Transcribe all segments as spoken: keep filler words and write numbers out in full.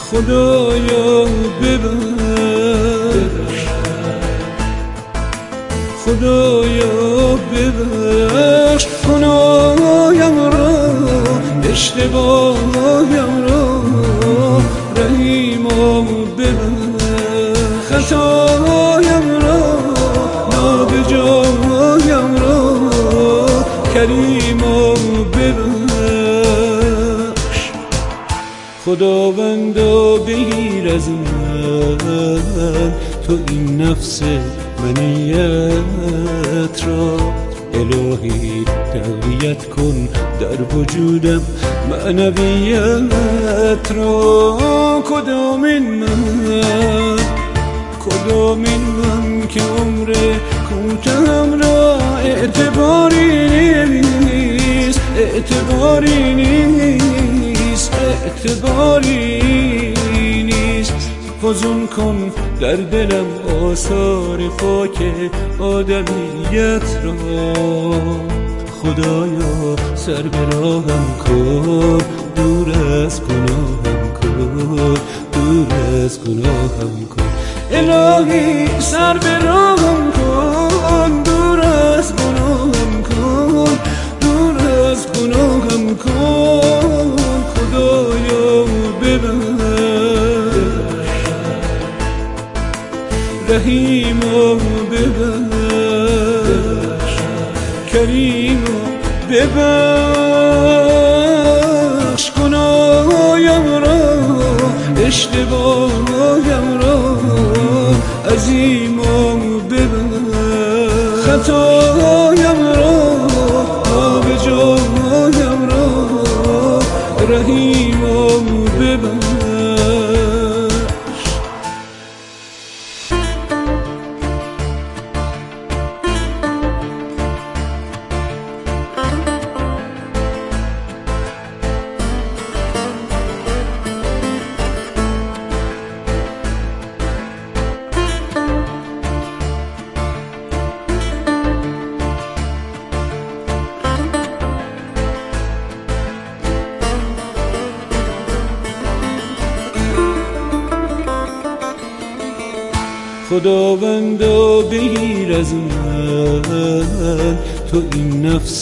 خدایا ببخش، خدایا ببخش گناهیم را، اشتباهیم را، رحیما ببخش خطایم را، نابجایم را، کریما ببخش. خداوندا بگیر از من تو این نفس منیت را، الهی تقویت کن در وجودم معنویت را. کدامین من، کدامین من که عمر کوتاهم را اعتباری نیست، اعتباری نیست، اعتباری نیست. فزون کن در دلم آثار خاک آدمیت را. خدایا سر به راهم کن، دور از گناهم کن، دور از گناهم کن. الهی سر به راهم کن، دور از گناهم کن، دور از گناهم کن. خدایا ببخش، رحیما ببخش، کریما ببخش گناهیم را، اشتباهیم را، عظیما ببخش خطایم را، نابجایم را، رحیما ببخش. خداوندا بگیر از من تو این نفس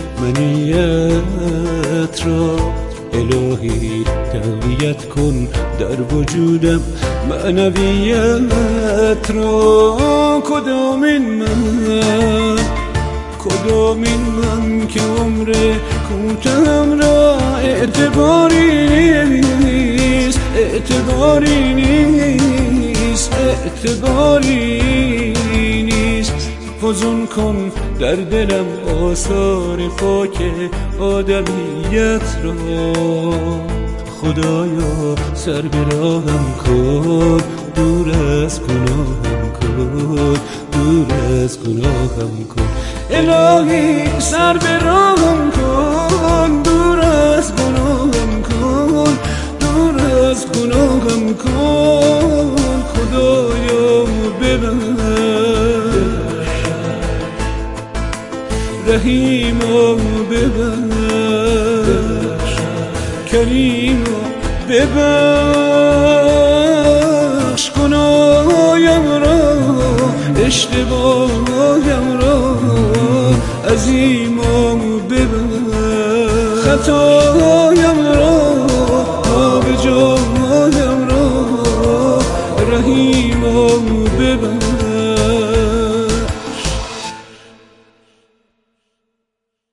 منیت را، الهی تقویت کن در وجودم معنویت را. کدامین من، کدامین من که عمر کوتاهم را اعتباری نیست، اعتباری نیست، اعتباری نیست. فزون کن در دلم آثار خاک آدمیت را. خدایا سر به راهم کن، دور از گناهم کن، دور از گناهم کن. الهی سر به راهم کن، دور از گناهم کن، دور از گناهم کن. خدایا ببخش، رحیما ببخش، کریما ببخش گناهیم را، اشتباهیم را، عظیما ببخش خطایم را، نابجایم را، رحیما ببخش.